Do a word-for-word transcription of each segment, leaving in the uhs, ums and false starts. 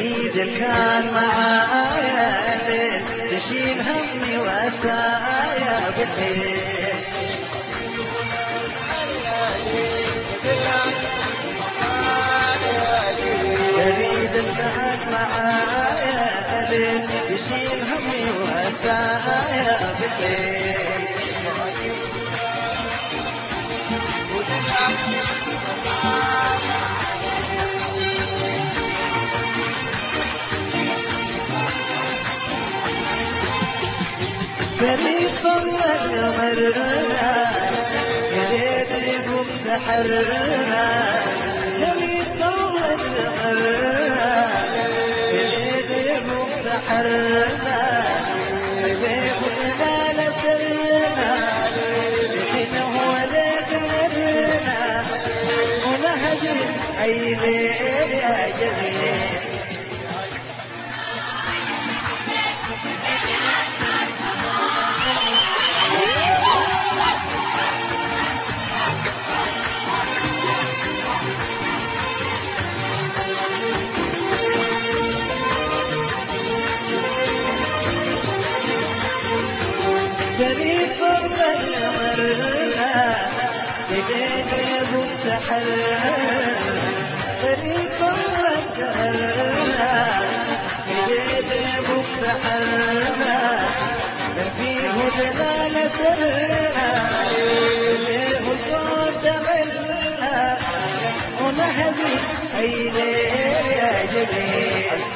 بريد كان معايا ليل تشيل همي وأسايا بالليل. بريد كان معايا ليل تشيل همي وأسايا بالليل. بريد طلع قمرنا يديد يقوم سحرنا. بريد طلع قمرنا يديد يقوم سحرنا. يبيك لنا لسرنا لكن هو ذاك مرنا ونهدي أي ليل يا جميل. بريد طلع قمرنا يديد يقوم سحرنا. بريد طلع قمرنا يديد يقوم سحرنا. فيه دلالة سرنا فيه صوت غلنا ونهدي أي ليل يا جميل.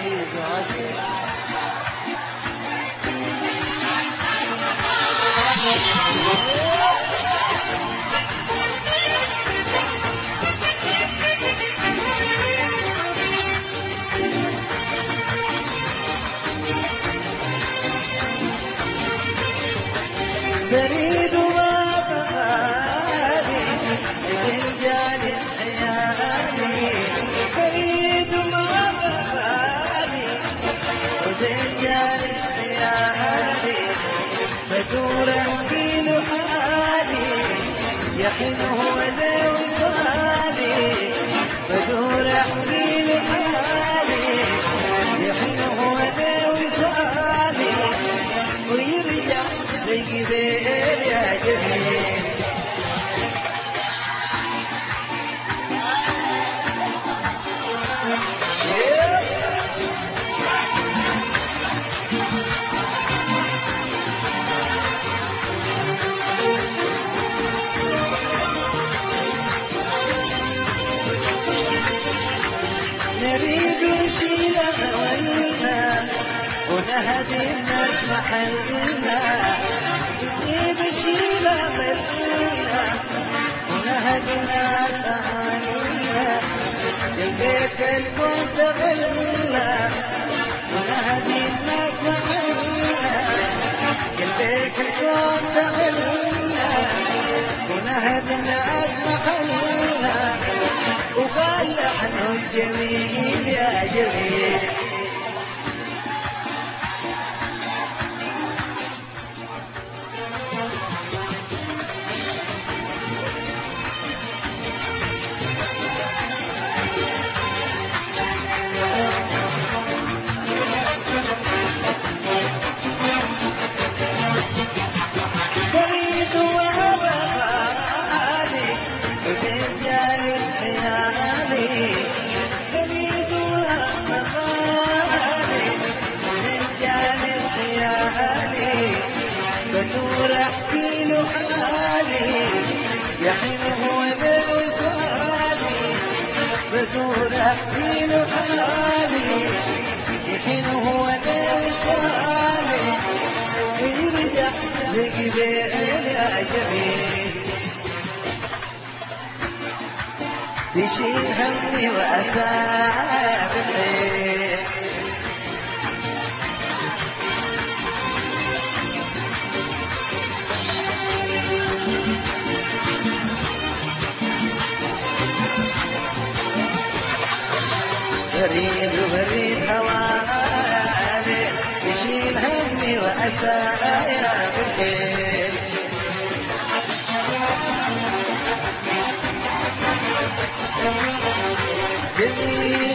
بريد ما بغالي بالجالس حيالي. بريد ما بغالي بالجالس حيالي. بدور احكي له حالي يحن هو ذا وصالي. بدور احكي له حالي يحن هو ذا وصالي. ويرجع زي بيل يا جميل. نريد نشيل أولنا ونهدي الناس محلنا. نريد نشيل أولنا ونهدي الناس محلنا. البيت الكون تغلنا ونهدي الناس محلنا. البيت الكون تغلنا ونهدي الناس محلنا. وقال لحن الجميل يا جميل. بريد وبغالي بالجالس حيالي. بريد وبغالي بالجالس حيالي. بدور احكي له حالي يحين هو ذا وصالي. بدور احكي له حالي يحين هو ذا وصالي. ويرجع لقبيل يا جميل. يشيل همي وأسايا بالليل. بريد بريد هوالي يشيل همي وأسايا بالليل. جميل